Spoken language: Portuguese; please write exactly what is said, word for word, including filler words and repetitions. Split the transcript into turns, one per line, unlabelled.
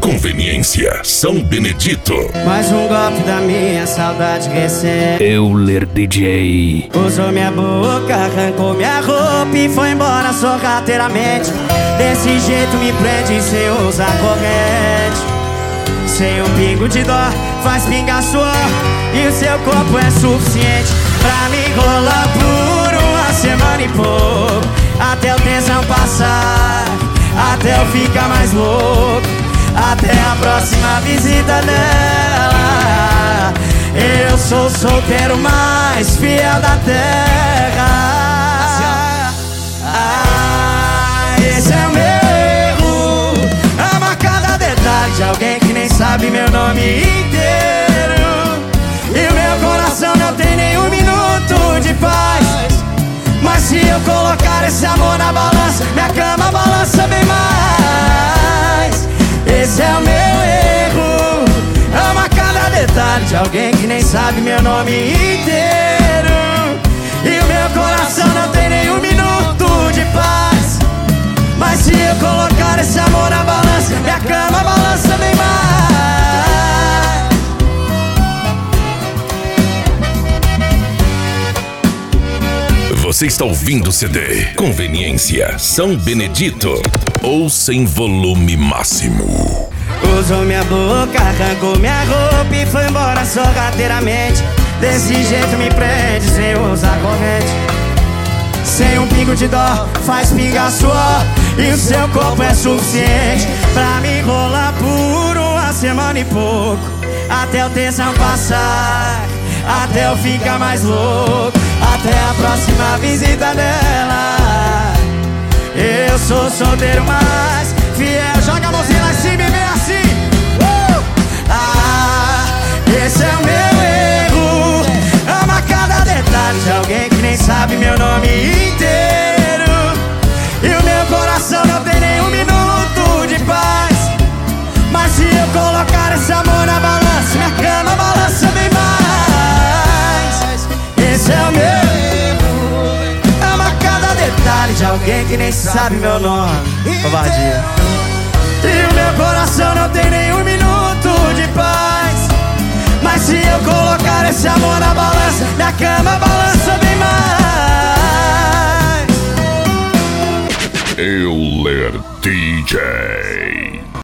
Conveniência São Benedito.
Mais um golpe da minha saudade recebe.
Euler D J.
Usou minha boca, arrancou minha roupa e foi embora sorrateiramente. Desse jeito me prende sem usar corrente. Sem um pingo de dó, faz pingar suor, e o seu corpo é suficiente pra me enrolar por uma semana e pouco, até o tesão passar, até eu ficar mais louco, até a próxima visita dela. Eu sou o solteiro mais fiel da terra. Ah, esse é o meu erro. Amo a cada detalhe de alguém que nem sabe meu nome inteiro. E o meu coração não tem nenhum minuto de paz. Mas se eu colocar esse amor na balança, minha cama balança bem mais. Esse é o meu erro. Amo a cada detalhe de alguém que nem sabe meu nome inteiro. E o meu coração não tem nenhum minuto de paz. Mas se eu colocar esse amor na balança, minha cama balança bem mais.
Você está ouvindo o C D Conveniência São Benedito, ou sem volume máximo.
Usou minha boca, arrancou minha roupa e foi embora sorrateiramente. Desse jeito me prende sem usar corrente. Sem um pingo de dó, faz pingar suor, e o seu corpo é suficiente pra me enrolar por uma semana e pouco, até o tesão passar, até eu ficar mais louco, até a próxima visita dela. Eu sou solteiro mais fiel. Joga a mãozinha lá em cima e vem assim. uh! Ah, esse é o meu erro. Amo a cada detalhe de alguém que nem sabe meu nome inteiro. E o meu coração não tem nenhum minuto de paz. Mas se eu colocar esse amor na balança, minha cama balança bem mais. Esse é o meu erro. Amo a cada detalhe de alguém que nem sabe meu nome. Covardia. E o meu coração não tem nenhum minuto de paz. Mas se eu colocar esse amor na balança, minha cama balança bem mais.
Euler D J.